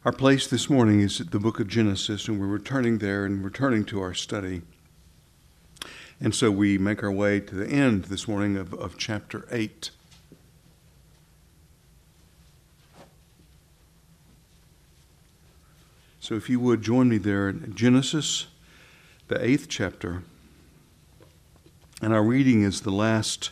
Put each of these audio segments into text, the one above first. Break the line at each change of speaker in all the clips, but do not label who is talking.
Our place this morning is at the book of Genesis, and we're returning there and returning to our study. And so we make our way to the end this morning of chapter 8. So if you would join me there in Genesis, the 8th chapter. And our reading is the last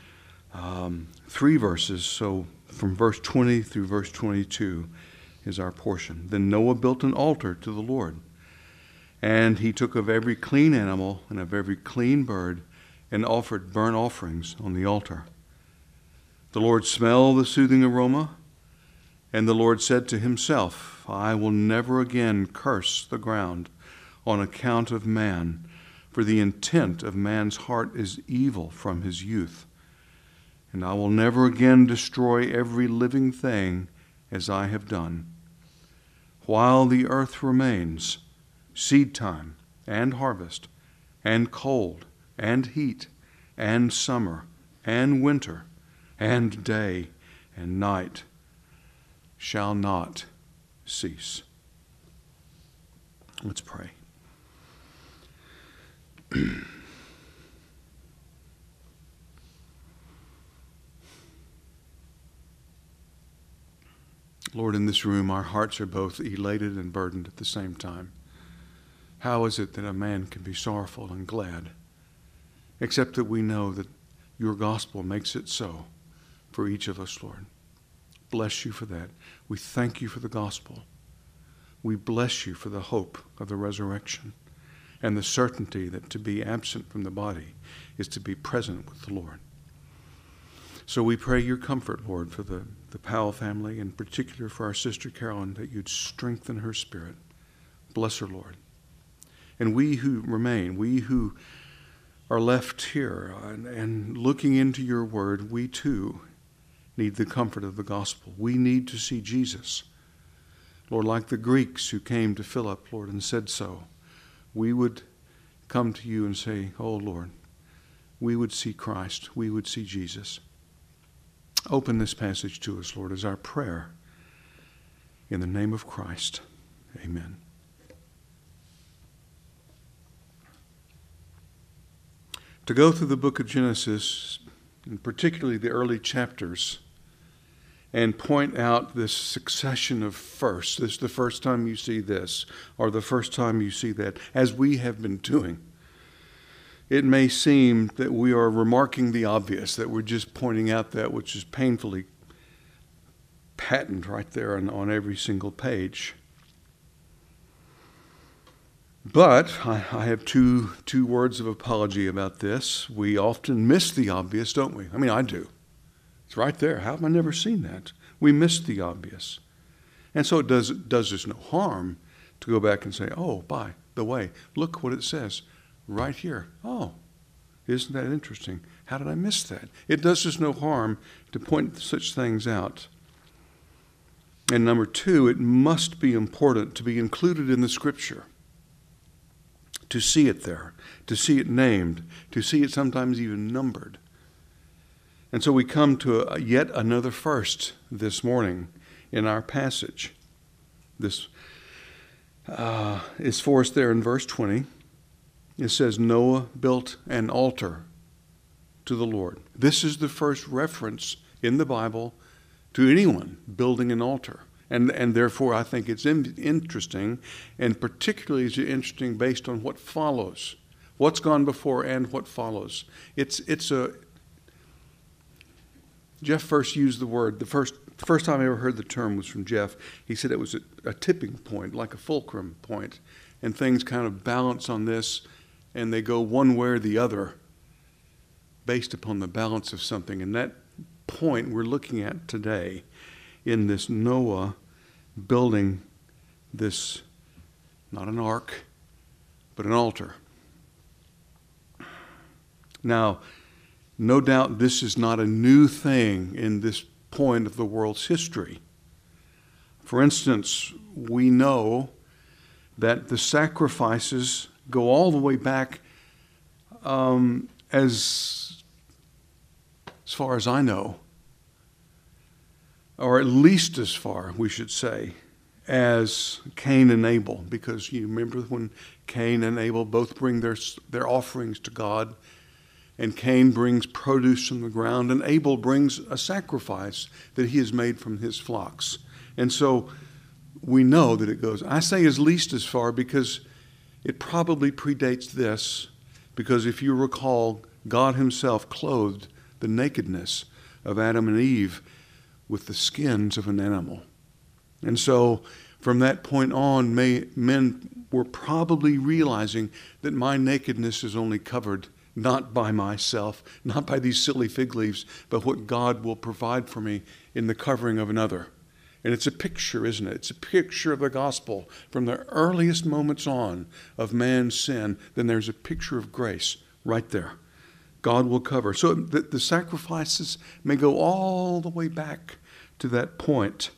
3 verses, so from verse 20 through verse 22 is our portion. Then Noah built an altar to the Lord, and he took of every clean animal and of every clean bird and offered burnt offerings on the altar. The Lord smelled the soothing aroma, and the Lord said to himself, I will never again curse the ground on account of man, for the intent of man's heart is evil from his youth. And I will never again destroy every living thing as I have done. While the earth remains, seed time and harvest, and cold and heat, and summer and winter, and day and night shall not cease. Let's pray. Lord, in this room, our hearts are both elated and burdened at the same time. How is it that a man can be sorrowful and glad, except that we know that your gospel makes it so for each of us, Lord? Bless you for that. We thank you for the gospel. We bless you for the hope of the resurrection and the certainty that to be absent from the body is to be present with the Lord. So we pray your comfort, Lord, for the Powell family, in particular for our sister Carolyn, that you'd strengthen her spirit. Bless her, Lord. And we who remain, we who are left here and looking into your word, we too need the comfort of the gospel. We need to see Jesus. Lord, like the Greeks who came to Philip, Lord, and said so, we would come to you and say, oh, Lord, we would see Christ. We would see Jesus. Open this passage to us, Lord, as our prayer. In the name of Christ, amen. To go through the book of Genesis, and particularly the early chapters, and point out this succession of firsts, this is the first time you see this, or the first time you see that, as we have been doing, it may seem that we are remarking the obvious, that we're just pointing out that which is painfully patent right there on every single page. But I have two words of apology about this. We often miss the obvious, don't we? I mean, I do. It's right there. How have I never seen that? We miss the obvious. And so it does us no harm to go back and say, oh, by the way, look what it says right here. Oh, isn't that interesting? How did I miss that? It does us no harm to point such things out. And number 2, it must be important to be included in the Scripture, to see it there, to see it named, to see it sometimes even numbered. And so we come to yet another first this morning in our passage. This is for us there in verse 20. It says, Noah built an altar to the Lord. This is the first reference in the Bible to anyone building an altar. And therefore, I think it's interesting, and particularly is interesting based on what follows, what's gone before and what follows. Jeff first used the word, the first time I ever heard the term was from Jeff. He said it was a tipping point, like a fulcrum point, and things kind of balance on this, and they go one way or the other based upon the balance of something. And that point we're looking at today in this Noah building this, not an ark, but an altar. Now, no doubt this is not a new thing in this point of the world's history. For instance, we know that the sacrifices go all the way back as far as I know, or at least as far, we should say, as Cain and Abel, because you remember when Cain and Abel both bring their offerings to God, and Cain brings produce from the ground, and Abel brings a sacrifice that he has made from his flocks. And so we know that it goes, I say at least as far because it probably predates this, because if you recall, God himself clothed the nakedness of Adam and Eve with the skins of an animal. And so from that point on, men were probably realizing that my nakedness is only covered not by myself, not by these silly fig leaves, but what God will provide for me in the covering of another. And it's a picture, isn't it? It's a picture of the gospel from the earliest moments on of man's sin. Then there's a picture of grace right there. God will cover. So the sacrifices may go all the way back to that point.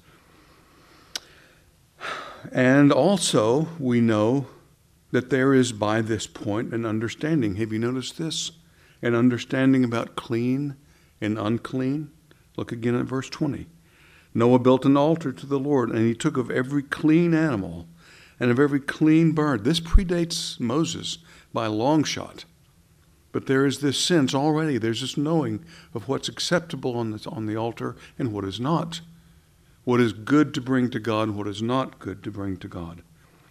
And also, we know that there is by this point an understanding. Have you noticed this? An understanding about clean and unclean. Look again at verse 20. Noah built an altar to the Lord, and he took of every clean animal and of every clean bird. This predates Moses by a long shot. But there is this sense already, there's this knowing of what's acceptable on the altar and what is not. What is good to bring to God and what is not good to bring to God.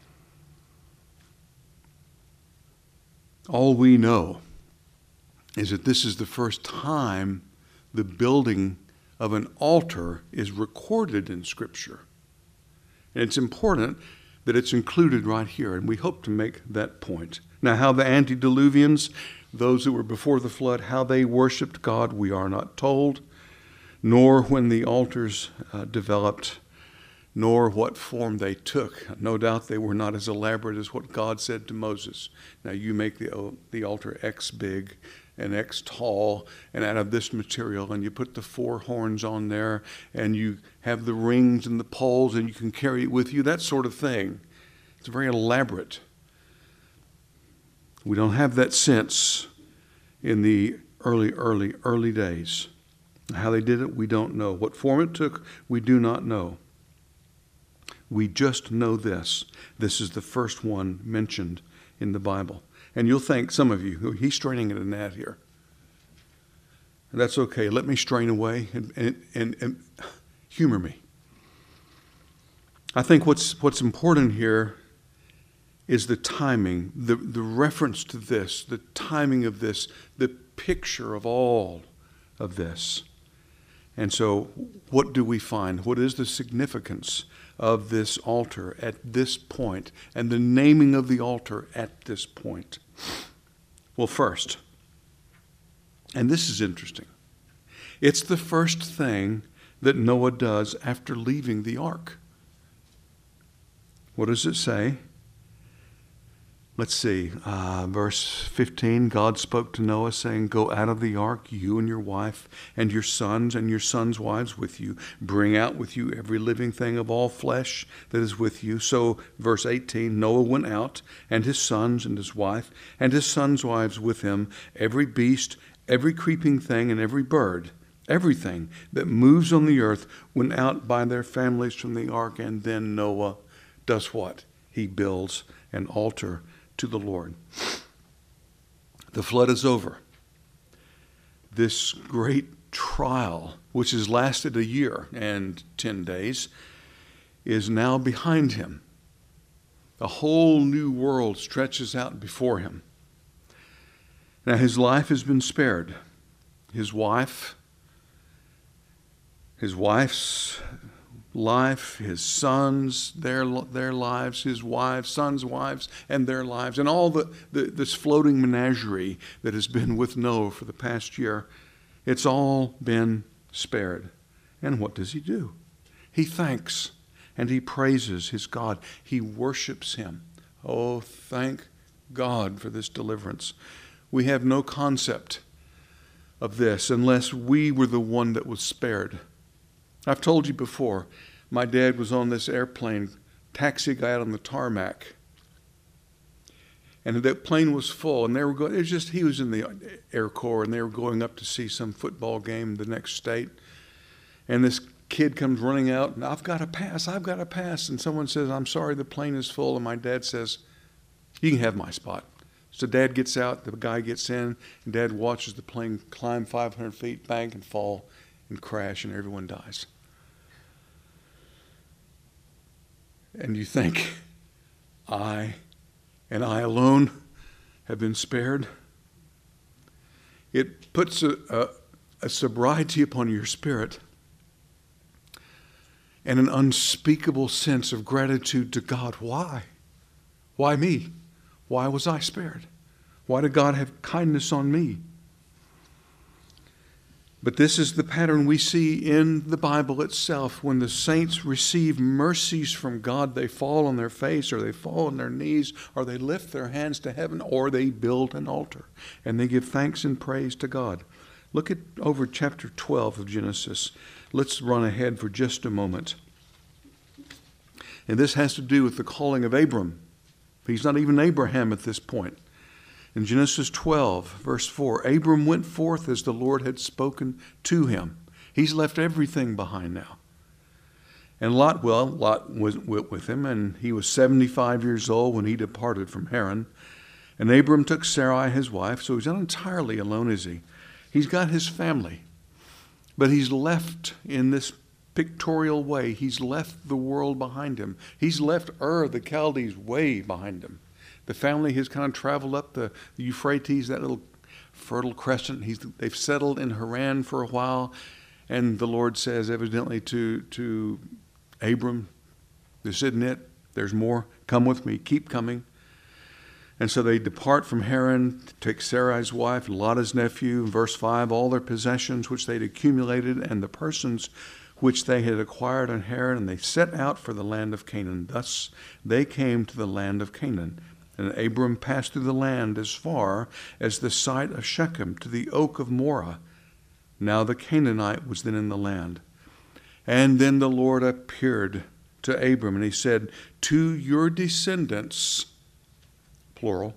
All we know is that this is the first time the building of an altar is recorded in Scripture. And it's important that it's included right here, and we hope to make that point. Now, how the antediluvians, those who were before the flood, how they worshiped God, we are not told, nor when the altars developed, nor what form they took. No doubt they were not as elaborate as what God said to Moses. Now you make the altar X big and X tall and out of this material, and you put the 4 horns on there, and you have the rings and the poles, and you can carry it with you, that sort of thing. It's very elaborate. We don't have that sense in the early days. How they did it, we don't know. What form it took, we do not know. We just know this. This is the first one mentioned in the Bible. And you'll think, some of you, he's straining at a gnat here. And that's okay. Let me strain away and humor me. I think what's important here is the timing, the reference to this, the timing of this, the picture of all of this. And so what do we find? What is the significance of this altar at this point and the naming of the altar at this point? Well, first, and this is interesting, it's the first thing that Noah does after leaving the ark. What does it say? Let's see, verse 15, God spoke to Noah saying, go out of the ark, you and your wife and your sons' wives with you. Bring out with you every living thing of all flesh that is with you. So, verse 18, Noah went out, and his sons and his wife and his sons' wives with him, every beast, every creeping thing, and every bird. Everything that moves on the earth went out by their families from the ark, and then Noah does what? He builds an altar to the Lord. The flood is over. This great trial, which has lasted a year and 10 days, is now behind him. A whole new world stretches out before him. Now his life has been spared. His wife's life, his sons, their lives, his wives, sons' wives, and their lives, and all this floating menagerie that has been with Noah for the past year, it's all been spared. And what does he do? He thanks and he praises his God. He worships him. Oh, thank God for this deliverance. We have no concept of this unless we were the one that was spared. I've told you before, my dad was on this airplane, taxiing out on the tarmac. And that plane was full, and they were going, he was in the Air Corps, and they were going up to see some football game in the next state. And this kid comes running out, and I've got to pass. And someone says, I'm sorry, the plane is full. And my dad says, you can have my spot. So Dad gets out, the guy gets in, and Dad watches the plane climb 500 feet, bank, and fall and crash, and everyone dies. And you think, I alone have been spared? It puts a sobriety upon your spirit and an unspeakable sense of gratitude to God. Why? Why me? Why was I spared? Why did God have kindness on me? But this is the pattern we see in the Bible itself. When the saints receive mercies from God, they fall on their face, or they fall on their knees, or they lift their hands to heaven, or they build an altar, and they give thanks and praise to God. Look at over chapter 12 of Genesis. Let's run ahead for just a moment. And this has to do with the calling of Abram. He's not even Abraham at this point. In Genesis 12, verse 4, Abram went forth as the Lord had spoken to him. He's left everything behind now. And Lot was with him, and he was 75 years old when he departed from Haran. And Abram took Sarai, his wife, so he's not entirely alone, is he? He's got his family, but he's left in this pictorial way. He's left the world behind him. He's left Ur, the Chaldees, way behind him. The family has kind of traveled up the Euphrates, that little fertile crescent. They've settled in Haran for a while, and the Lord says evidently to Abram, this isn't it. There's more. Come with me. Keep coming. And so they depart from Haran, take Sarai's wife, Lot his nephew, verse 5, all their possessions which they'd accumulated, and the persons which they had acquired in Haran, and they set out for the land of Canaan. Thus they came to the land of Canaan. And Abram passed through the land as far as the site of Shechem, to the oak of Moreh. Now the Canaanite was then in the land. And then the Lord appeared to Abram, and he said, to your descendants, plural,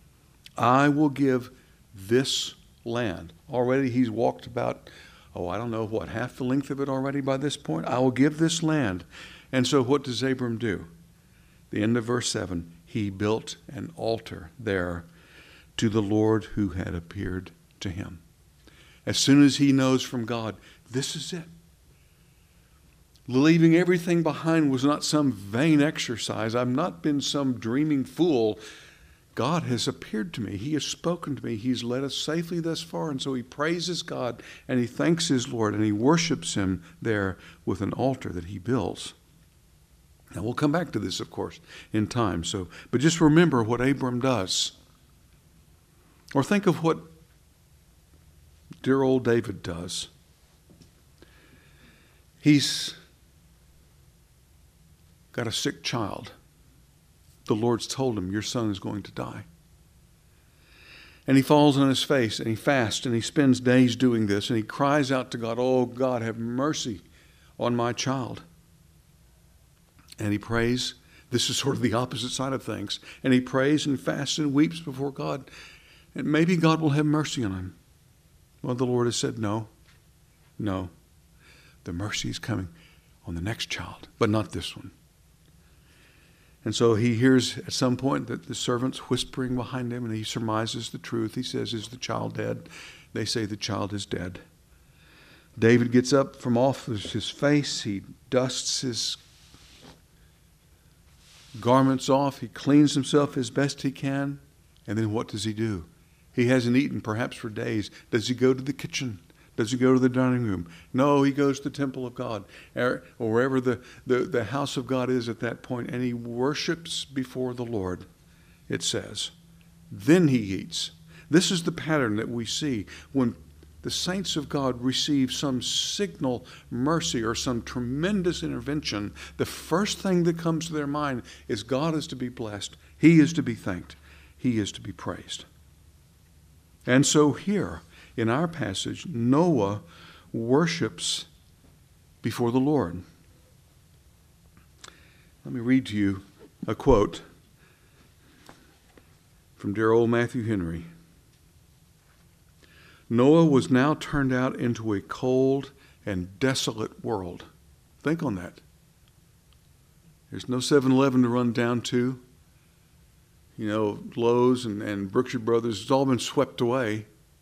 I will give this land. Already he's walked about, half the length of it already by this point. I will give this land. And so what does Abram do? The end of verse 7, he built an altar there to the Lord who had appeared to him. As soon as he knows from God, this is it. Leaving everything behind was not some vain exercise. I've not been some dreaming fool. God has appeared to me. He has spoken to me. He's led us safely thus far. And so he praises God and he thanks his Lord and he worships him there with an altar that he builds. Now we'll come back to this, of course, in time. But just remember what Abram does. Or think of what dear old David does. He's got a sick child. The Lord's told him, your son is going to die. And he falls on his face and he fasts and he spends days doing this and he cries out to God, oh God, have mercy on my child. And he prays. This is sort of the opposite side of things. And he prays and fasts and weeps before God. And maybe God will have mercy on him. Well, the Lord has said, no. The mercy is coming on the next child, but not this one. And so he hears at some point that the servant's whispering behind him, and he surmises the truth. He says, is the child dead? They say the child is dead. David gets up from off his face. He dusts his garments off. He cleans himself as best he can. And then what does he do? He hasn't eaten perhaps for days. Does he go to the kitchen? Does he go to the dining room? No, he goes to the temple of God, or wherever the house of God is at that point, and he worships before the Lord, it says. Then he eats. This is the pattern that we see when the saints of God receive some signal mercy or some tremendous intervention. The first thing that comes to their mind is God is to be blessed. He is to be thanked. He is to be praised. And so here, in our passage, Noah worships before the Lord. Let me read to you a quote from dear old Matthew Henry. Noah was now turned out into a cold and desolate world. Think on that. There's no 7-Eleven to run down to. Lowe's and Brookshire Brothers, it's all been swept away.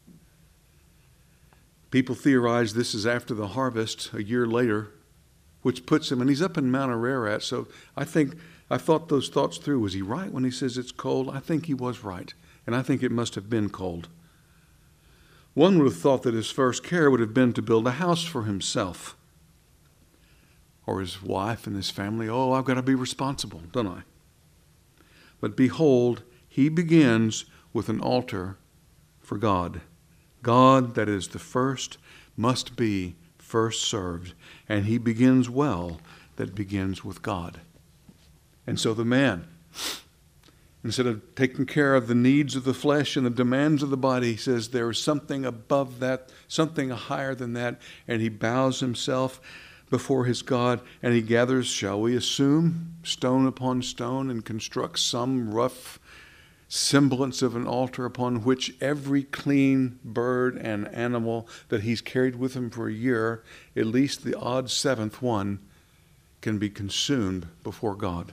People theorize this is after the harvest, a year later, which puts him, and he's up in Mount Ararat, so I thought those thoughts through. Was he right when he says it's cold? I think he was right, and I think it must have been cold. One would have thought that his first care would have been to build a house for himself or his wife and his family. Oh, I've got to be responsible, don't I? But behold, he begins with an altar for God. God, that is the first, must be first served. And he begins well that begins with God. And so the man, instead of taking care of the needs of the flesh and the demands of the body, he says there is something above that, something higher than that. And he bows himself before his God, and he gathers, shall we assume, stone upon stone, and constructs some rough semblance of an altar upon which every clean bird and animal that he's carried with him for a year, at least the odd seventh one, can be consumed before God.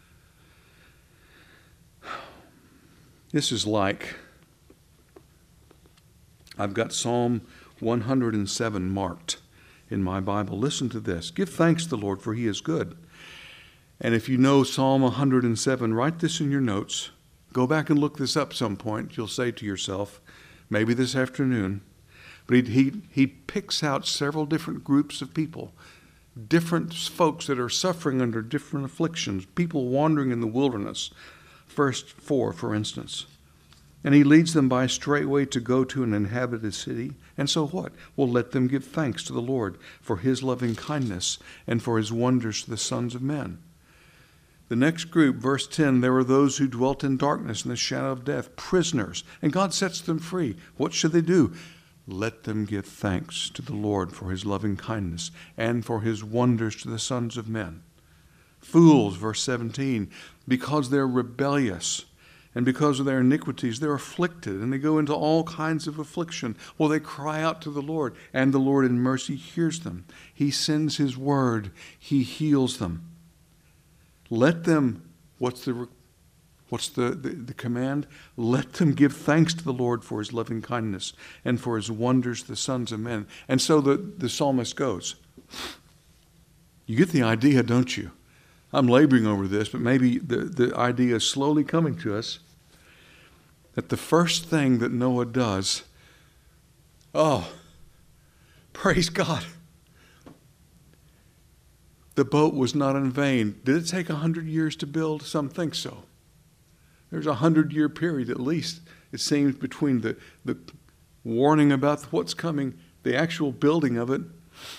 This is like, I've got Psalm 107 marked in my Bible. Listen to this. Give thanks to the Lord, for he is good. And if you know Psalm 107, write this in your notes. Go back and look this up some point. You'll say to yourself, maybe this afternoon. But he picks out several different groups of people, different folks that are suffering under different afflictions, people wandering in the wilderness. Verse 4, for instance. And he leads them by a straight way to go to an inhabited city. And so what? Well, let them give thanks to the Lord for his loving kindness and for his wonders to the sons of men. The next group, verse 10, there were those who dwelt in darkness and the shadow of death, prisoners, and God sets them free. What should they do? Let them give thanks to the Lord for his loving kindness and for his wonders to the sons of men. Fools, verse 17, because they're rebellious and because of their iniquities, they're afflicted, and they go into all kinds of affliction. Well, they cry out to the Lord, and the Lord in mercy hears them. He sends his word. He heals them. Let them, what's the command? Let them give thanks to the Lord for his loving kindness and for his wonders to the sons of men. And so the psalmist goes. You get the idea, don't you? I'm laboring over this, but maybe the idea is slowly coming to us that the first thing that Noah does, praise God. The boat was not in vain. Did it take 100 years to build? Some think so. There's a 100-year period at least, it seems, between the warning about what's coming, the actual building of it.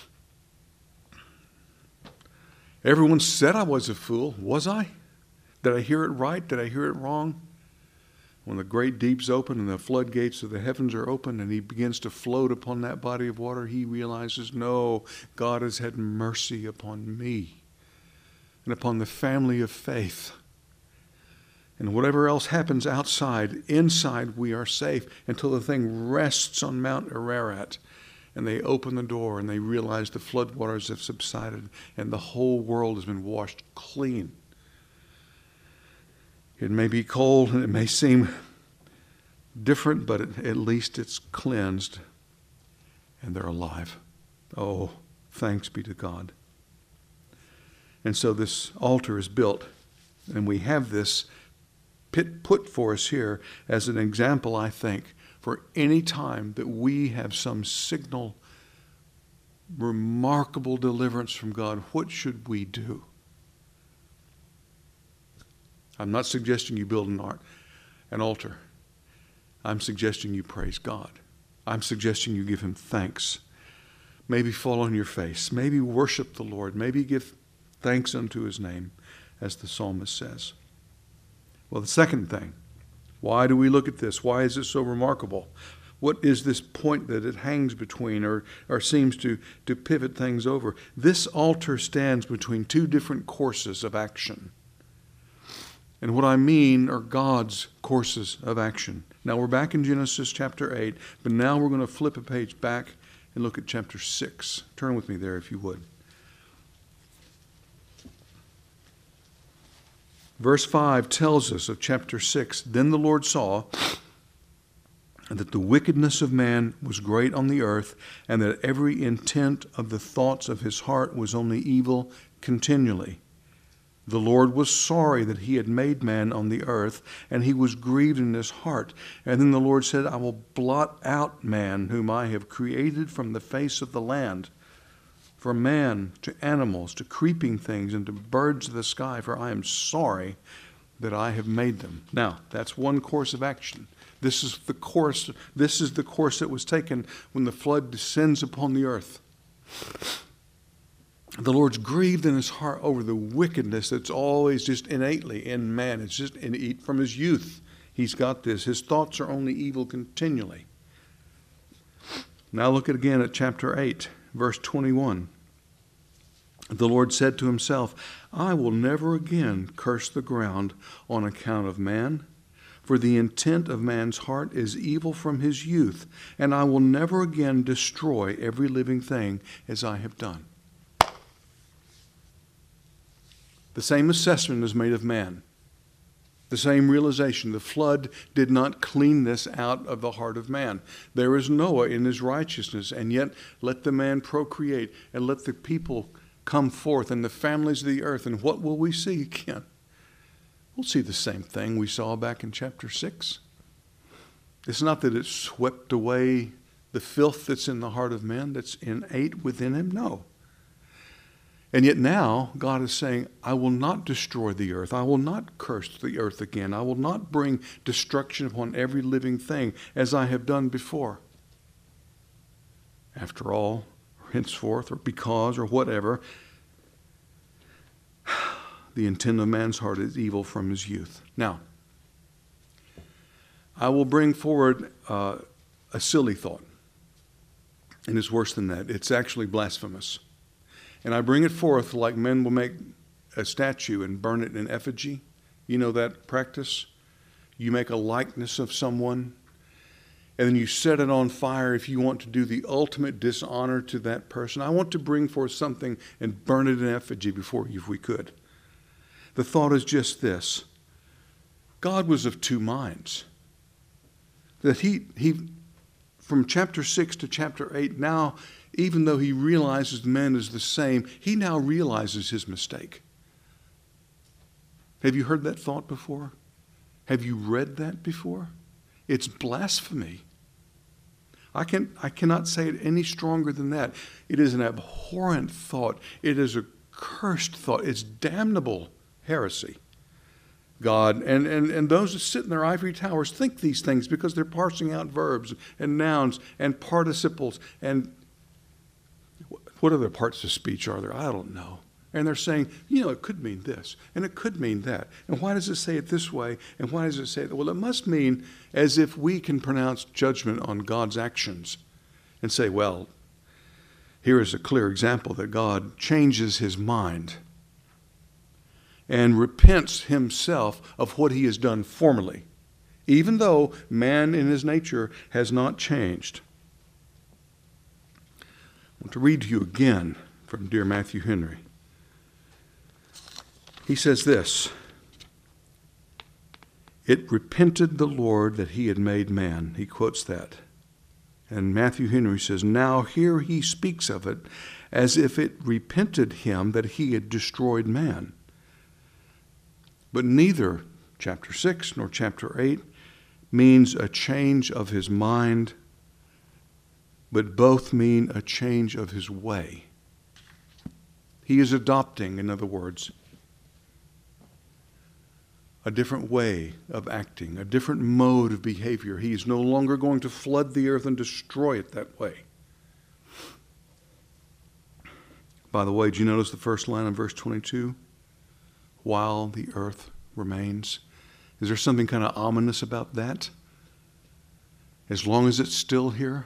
Everyone said I was a fool. Was I? Did I hear it right? Did I hear it wrong? When the great deeps open and the floodgates of the heavens are open and he begins to float upon that body of water, he realizes, no, God has had mercy upon me and upon the family of faith. And whatever else happens outside, inside we are safe until the thing rests on Mount Ararat. And they open the door and they realize the floodwaters have subsided and the whole world has been washed clean. It may be cold and it may seem different, but at least it's cleansed and they're alive. Oh, thanks be to God. And so this altar is built, and we have this put for us here as an example, I think, for any time that we have some signal, remarkable deliverance from God. What should we do? I'm not suggesting you build an altar. I'm suggesting you praise God. I'm suggesting you give him thanks. Maybe fall on your face. Maybe worship the Lord. Maybe give thanks unto his name, as the psalmist says. Well, the second thing, why do we look at this? Why is it so remarkable? What is this point that it hangs between or seems to pivot things over? This altar stands between two different courses of action. And what I mean are God's courses of action. Now we're back in Genesis chapter 8, but now we're going to flip a page back and look at chapter 6. Turn with me there if you would. Verse 5 tells us of chapter 6, "Then the Lord saw that the wickedness of man was great on the earth, and that every intent of the thoughts of his heart was only evil continually. The Lord was sorry that he had made man on the earth, and he was grieved in his heart. And then the Lord said, I will blot out man whom I have created from the face of the land, from man to animals, to creeping things, and to birds of the sky, for I am sorry that I have made them." Now, that's one course of action. This is the course that was taken when the flood descends upon the earth. The Lord's grieved in his heart over the wickedness that's always just innately in man. It's just from his youth. He's got this. His thoughts are only evil continually. Now look again at chapter 8, verse 21. The Lord said to himself, "I will never again curse the ground on account of man, for the intent of man's heart is evil from his youth, and I will never again destroy every living thing as I have done." The same assessment is made of man. The same realization. The flood did not clean this out of the heart of man. There is Noah in his righteousness, and yet let the man procreate, and let the people come forth, and the families of the earth. And what will we see again? We'll see the same thing we saw back in chapter 6. It's not that it swept away the filth that's in the heart of men, that's innate within him. No. And yet now God is saying, I will not destroy the earth. I will not curse the earth again. I will not bring destruction upon every living thing as I have done before. After all, or henceforth, or because, or whatever, the intent of man's heart is evil from his youth. Now, I will bring forward a silly thought. And it's worse than that. It's actually blasphemous. And I bring it forth like men will make a statue and burn it in effigy. You know that practice? You make a likeness of someone, and then you set it on fire if you want to do the ultimate dishonor to that person. I want to bring forth something and burn it in effigy before you if we could. The thought is just this. God was of two minds. That he from chapter 6 to chapter 8, now, even though he realizes man is the same, he now realizes his mistake. Have you heard that thought before? Have you read that before? It's blasphemy. I cannot say it any stronger than that. It is an abhorrent thought. It is a cursed thought. It's damnable heresy. God and those that sit in their ivory towers think these things because they're parsing out verbs and nouns and participles and what other parts of speech are there? I don't know. And they're saying, it could mean this, and it could mean that. And why does it say it this way? And why does it say that? Well, it must mean as if we can pronounce judgment on God's actions and say, well, here is a clear example that God changes his mind and repents himself of what he has done formerly, even though man in his nature has not changed. I want to read to you again from dear Matthew Henry. He says this, "It repented the Lord that he had made man." He quotes that. And Matthew Henry says, "Now here he speaks of it as if it repented him that he had destroyed man. But neither chapter 6 nor chapter 8 means a change of his mind, but both mean a change of his way." He is adopting, in other words, a different way of acting, a different mode of behavior. He is no longer going to flood the earth and destroy it that way. By the way, do you notice the first line in verse 22? While the earth remains. Is there something kind of ominous about that? As long as it's still here?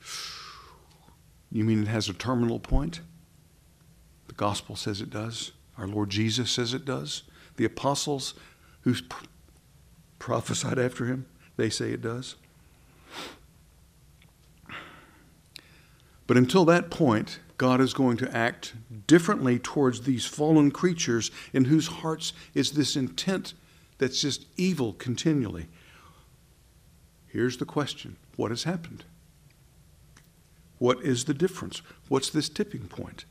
You mean it has a terminal point? The gospel says it does. Our Lord Jesus says it does. The apostles who prophesied after him, they say it does. But until that point, God is going to act differently towards these fallen creatures in whose hearts is this intent that's just evil continually. Here's the question. What has happened? What is the difference? What's this tipping point?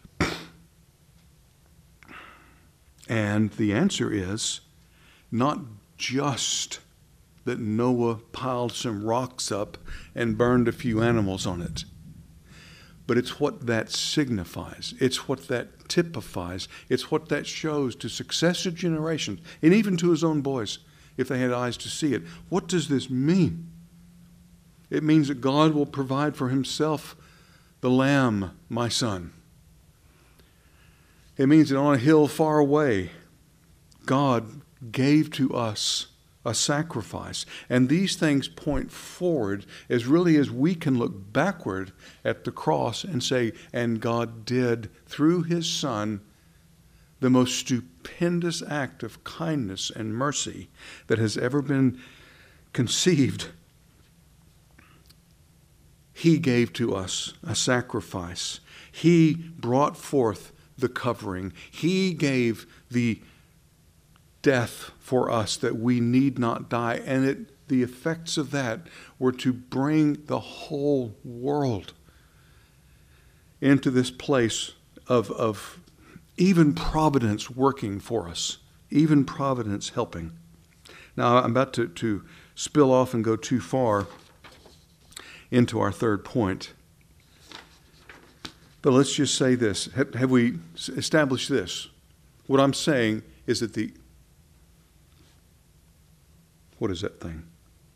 And the answer is not just that Noah piled some rocks up and burned a few animals on it, but it's what that signifies. It's what that typifies. It's what that shows to successive generations, and even to his own boys, if they had eyes to see it. What does this mean? It means that God will provide for himself the lamb, my son. It means that on a hill far away, God gave to us a sacrifice. And these things point forward as really as we can look backward at the cross and say, and God did, through his Son, the most stupendous act of kindness and mercy that has ever been conceived. He gave to us a sacrifice. He brought forth the covering. He gave the death for us that we need not die. And the effects of that were to bring the whole world into this place of even providence working for us, even providence helping. Now, I'm about to spill off and go too far into our third point. But let's just say this. Have we established this? What I'm saying is that what is that thing?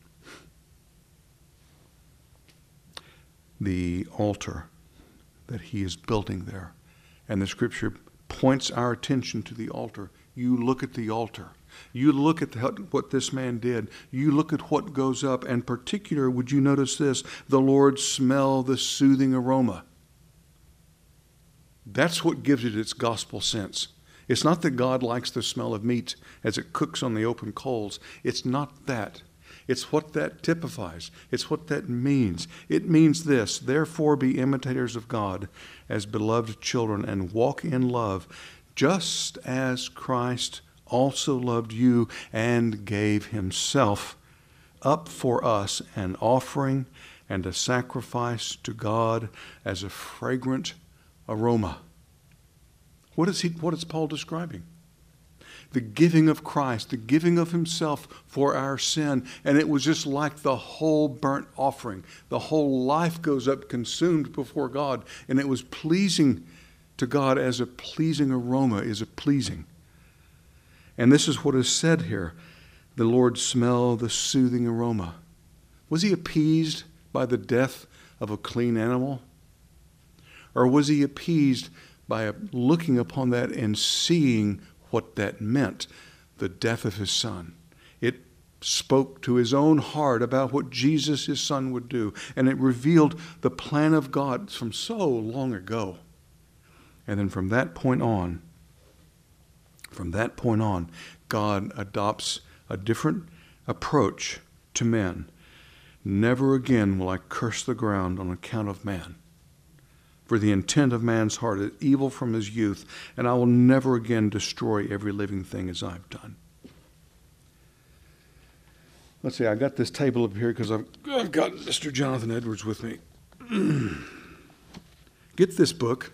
The altar that he is building there. And the scripture points our attention to the altar. You look at the altar. You look at what this man did. You look at what goes up. And particular, would you notice this? The Lord smell the soothing aroma. That's what gives it its gospel sense. It's not that God likes the smell of meat as it cooks on the open coals. It's not that. It's what that typifies. It's what that means. It means this: therefore be imitators of God as beloved children and walk in love, just as Christ also loved you and gave himself up for us, an offering and a sacrifice to God as a fragrant aroma. What is Paul describing? The giving of Christ, the giving of himself for our sin. And it was just like the whole burnt offering. The whole life goes up consumed before God. And it was pleasing to God as a pleasing aroma is a pleasing. And this is what is said here. The Lord smelled the soothing aroma. Was he appeased by the death of a clean animal? Or was he appeased by looking upon that and seeing what that meant, the death of his son? It spoke to his own heart about what Jesus, his son, would do. And it revealed the plan of God from so long ago. And then from that point on, God adopts a different approach to men. Never again will I curse the ground on account of man. For the intent of man's heart is evil from his youth, and I will never again destroy every living thing as I've done. Let's see, I got this table up here because I've got Mr. Jonathan Edwards with me. Get this book.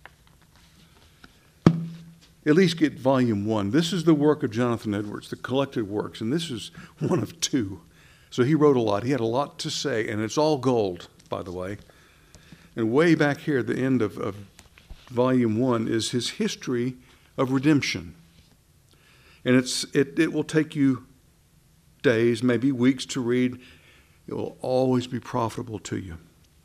At least get volume 1. This is the work of Jonathan Edwards, the collected works, and this is one of 2. So he wrote a lot. He had a lot to say, and it's all gold, by the way. And way back here at the end of volume 1 is his history of redemption. And it will take you days, maybe weeks to read. It will always be profitable to you.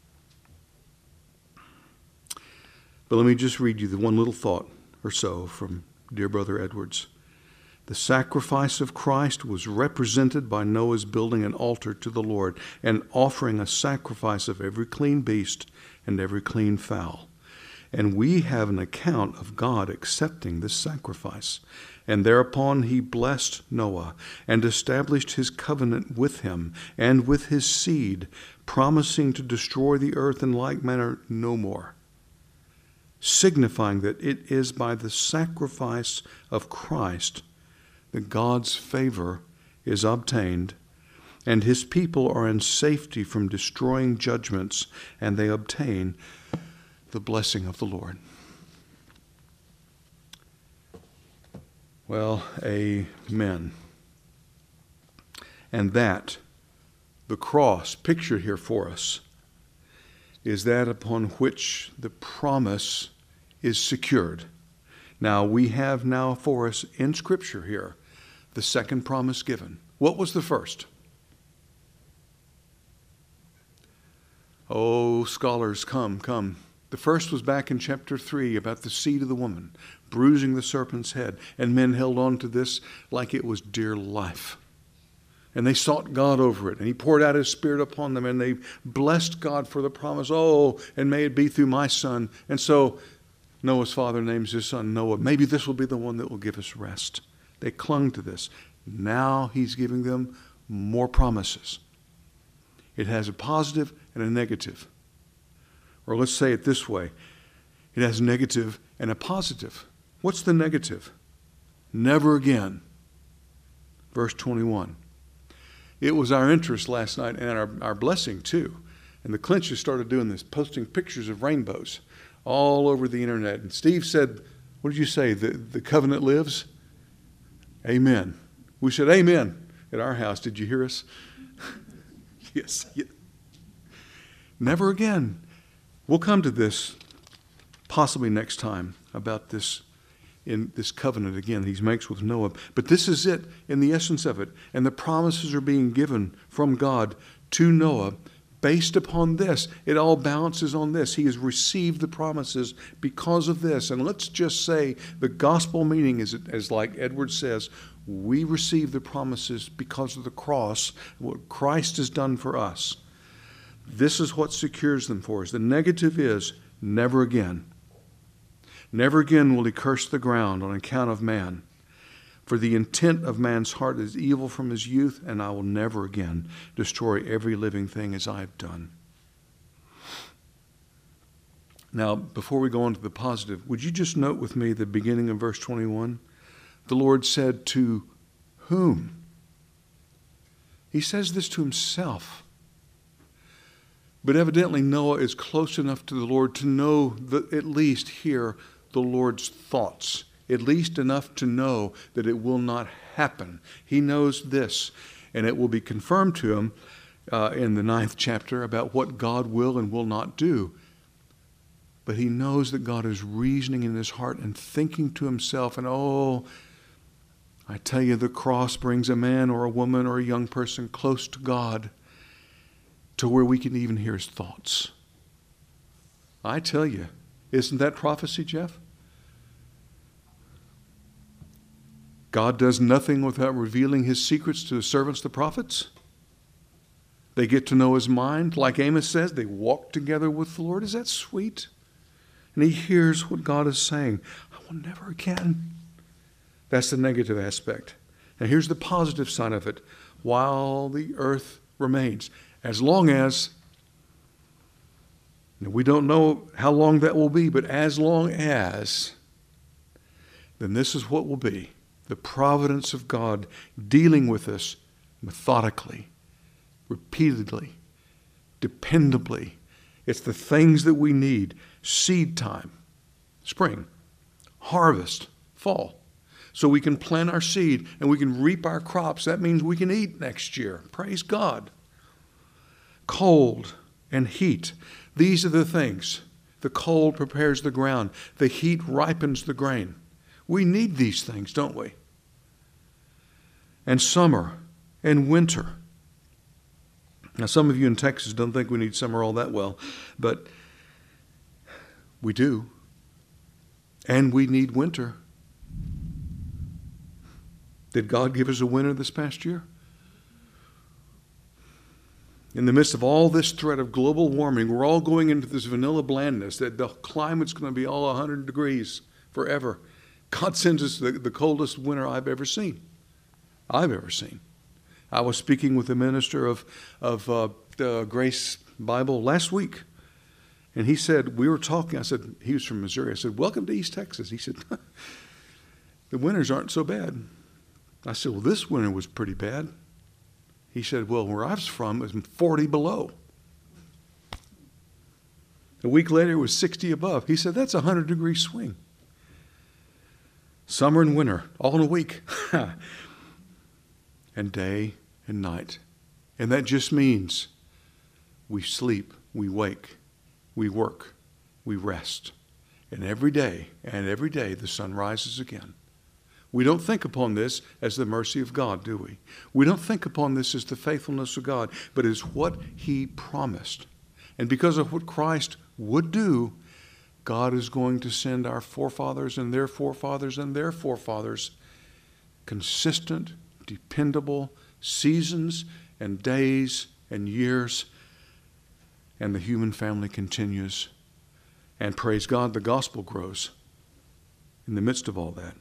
But let me just read you the one little thought or so from dear Brother Edwards. The sacrifice of Christ was represented by Noah's building an altar to the Lord and offering a sacrifice of every clean beast and every clean fowl. And we have an account of God accepting this sacrifice. And thereupon he blessed Noah and established his covenant with him and with his seed, promising to destroy the earth in like manner no more. signifying that it is by the sacrifice of Christ that God's favor is obtained, and his people are in safety from destroying judgments, and they obtain the blessing of the Lord. Well, amen. And that, the cross pictured here for us, is that upon which the promise is secured. Now, we have now for us in Scripture here the second promise given. What was the first? Oh, scholars, come. The first was back in chapter 3 about the seed of the woman, bruising the serpent's head. And men held on to this like it was dear life. And they sought God over it. And he poured out his Spirit upon them. And they blessed God for the promise. Oh, and may it be through my son. And so Noah's father names his son Noah. Maybe this will be the one that will give us rest. They clung to this. Now he's giving them more promises. It has a positive and a negative. Or let's say it this way. It has a negative and a positive. What's the negative? Never again. Verse 21. It was our interest last night and our blessing too. And the Clinches started doing this, posting pictures of rainbows all over the internet. And Steve said, what did you say? The covenant lives? Amen. We said amen at our house. Did you hear us? Yes. Never again. We'll come to this possibly next time about this in this covenant again he makes with Noah. But this is it in the essence of it. And the promises are being given from God to Noah based upon this. It all balances on this. He has received the promises because of this. And let's just say the gospel meaning is, as like Edward says, we receive the promises because of the cross, what Christ has done for us. This is what secures them for us. The negative is never again. Never again will he curse the ground on account of man. For the intent of man's heart is evil from his youth, and I will never again destroy every living thing as I have done. Now, before we go on to the positive, would you just note with me the beginning of verse 21? The Lord said to whom? He says this to himself. But evidently Noah is close enough to the Lord to know at least here the Lord's thoughts. At least enough to know that it will not happen. He knows this, and it will be confirmed to him in the 9th chapter about what God will and will not do. But he knows that God is reasoning in his heart and thinking to himself, and oh, I tell you, the cross brings a man or a woman or a young person close to God to where we can even hear his thoughts. I tell you, isn't that prophecy, Jeff? God does nothing without revealing his secrets to his servants, the prophets. They get to know his mind. Like Amos says, they walk together with the Lord. Is that sweet? And he hears what God is saying. I will never again. That's the negative aspect. Now here's the positive side of it. While the earth remains. As long as, we don't know how long that will be, but as long as, then this is what will be. The providence of God dealing with us methodically, repeatedly, dependably. It's the things that we need. Seed time, spring, harvest, fall. So we can plant our seed and we can reap our crops. That means we can eat next year. Praise God. Cold and heat. These are the things. The cold prepares the ground. The heat ripens the grain. We need these things, don't we? And summer and winter. Now, some of you in Texas don't think we need summer all that well, but we do. And we need winter. Did God give us a winter this past year? In the midst of all this threat of global warming, we're all going into this vanilla blandness that the climate's going to be all 100 degrees forever. God sends us the coldest winter I've ever seen. I was speaking with the minister of Grace Bible last week, And he said, we were talking, I said, he was from Missouri. I said, welcome to East Texas. He said, the winters aren't so bad. I said, well, this winter was pretty bad. He said, well, where I was from, it was 40 below. A week later, it was 60 above. He said, that's a 100-degree swing. Summer and winter, all in a week. And day and night. And that just means we sleep, we wake, we work, we rest. And every day, the sun rises again. We don't think upon this as the mercy of God, do we? We don't think upon this as the faithfulness of God, but as what he promised. And because of what Christ would do, God is going to send our forefathers and their forefathers and their forefathers consistent, dependable seasons and days and years, and the human family continues. And praise God, the gospel grows in the midst of all that.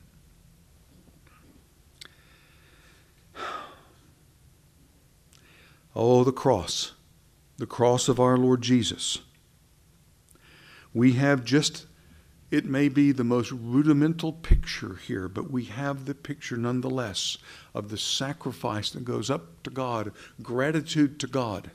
Oh, the cross of our Lord Jesus. We have just, it may be the most rudimental picture here, but we have the picture nonetheless of the sacrifice that goes up to God, gratitude to God.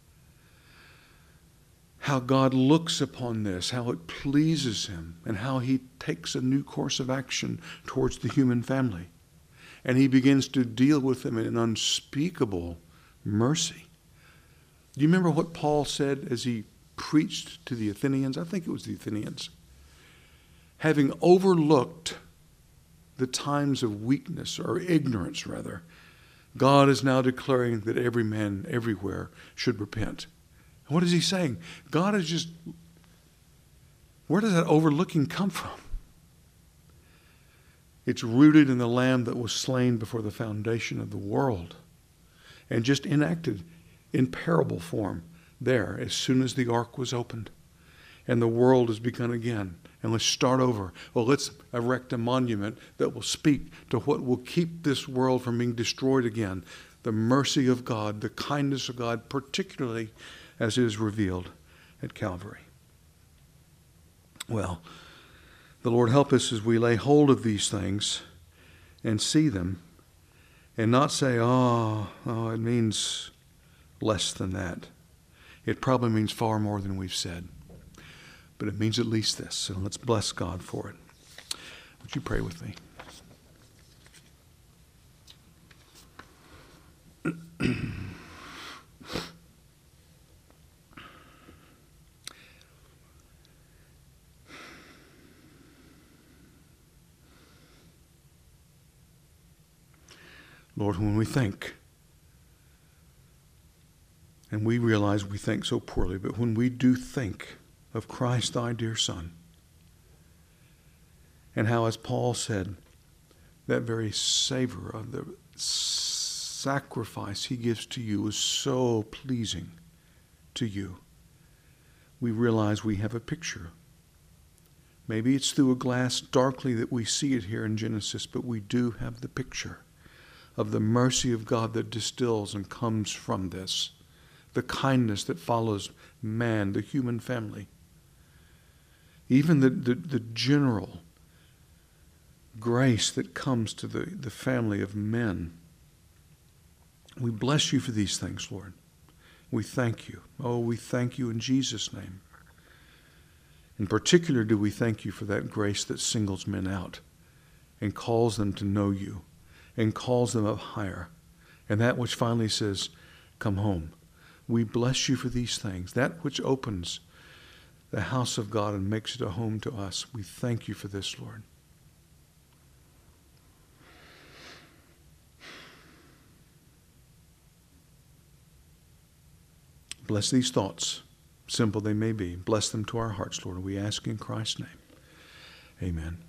How God looks upon this, how it pleases him, and how he takes a new course of action towards the human family. And he begins to deal with them in an unspeakable mercy. Do you remember what Paul said as he preached to the Athenians? I think it was the Athenians. Having overlooked the times of weakness, or ignorance rather, God is now declaring that every man everywhere should repent. And what is he saying? God is just, where does that overlooking come from? It's rooted in the Lamb that was slain before the foundation of the world, and just enacted in parable form there as soon as the ark was opened. And the world has begun again. And let's start over. Well, let's erect a monument that will speak to what will keep this world from being destroyed again. The mercy of God, the kindness of God, particularly as it is revealed at Calvary. Well, the Lord help us as we lay hold of these things and see them and not say, oh, it means less than that. It probably means far more than we've said. But it means at least this, and let's bless God for it. Would you pray with me? Lord, when we think, and we realize we think so poorly, but when we do think of Christ, thy dear Son, and how, as Paul said, that very savor of the sacrifice he gives to you is so pleasing to you, we realize we have a picture. Maybe it's through a glass darkly that we see it here in Genesis, but we do have the picture of the mercy of God that distills and comes from this, the kindness that follows man, the human family, even the general grace that comes to the family of men. We bless you for these things, Lord. We thank you. Oh, we thank you in Jesus' name. In particular, do we thank you for that grace that singles men out and calls them to know you and calls them up higher, and that which finally says, come home. We bless you for these things, that which opens the house of God and makes it a home to us. We thank you for this, Lord. Bless these thoughts, simple they may be. Bless them to our hearts, Lord. We ask in Christ's name. Amen.